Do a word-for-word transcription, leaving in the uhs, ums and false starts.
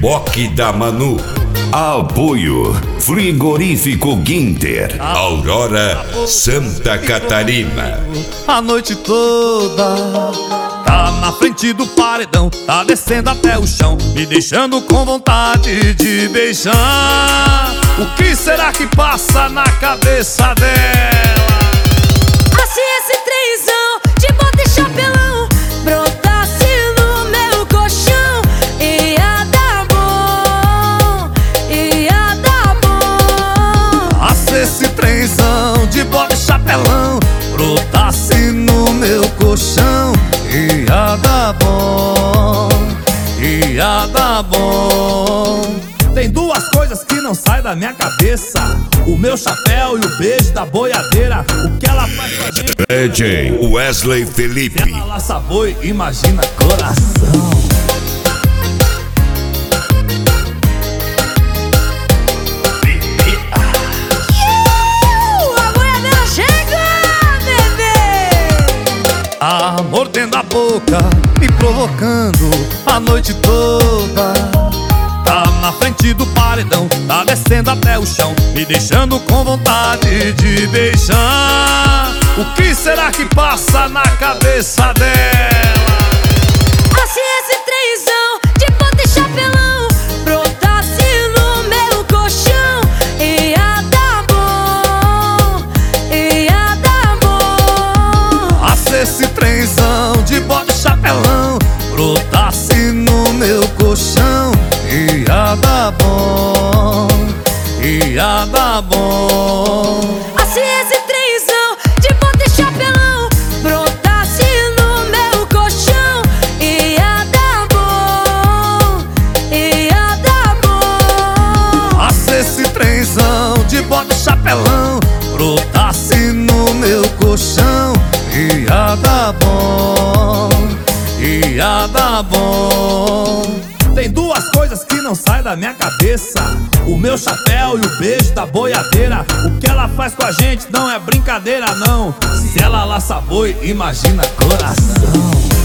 Reboque da Manu. Apoio Frigorífico Ginter, Aurora, Santa Catarina. A noite toda tá na frente do paredão, tá descendo até o chão, me deixando com vontade de beijar. O que será que passa na cabeça dela? Se esse trenzão de bota e chapelão brotasse no meu colchão, ia dar bom, ia dar bom. Ah, se esse trenzão de bota e chapelão brotasse no meu colchão, ia dar bom, ia dar bom. Tem duas coisas que não saem da minha cabeça: o meu chapéu e o beijo da boiadeira. O que ela faz com a gente? D J Wesley Felipe. Se ela laça boi, imagina coração. Uh, a boiadeira chega, bebê! Ah, mordendo a boca, me provocando a noite toda. Tá na frente do paredão, tá descendo até o chão, me deixando com vontade de beijar. O que será que passa na cabeça dela? Ah, se esse trenzão de bota e chapelão brotasse no meu colchão, ia dar bom, ia dar bom. Ah, se esse trenzão de bota e chapelão brotasse no meu colchão, ia dar bom, ia dar bom. Ah, se esse trenzão de bota e chapelão brotasse no meu colchão, ia dar bom, ia dar bom. Ah, se esse trenzão de bota e chapelão brotasse no meu colchão, ia dar bom, ia dar bom. Tem duas coisas que não saem da minha cabeça: o meu chapéu e o beijo da boiadeira. O que ela faz com a gente não é brincadeira não. Se ela laça boi, imagina coração.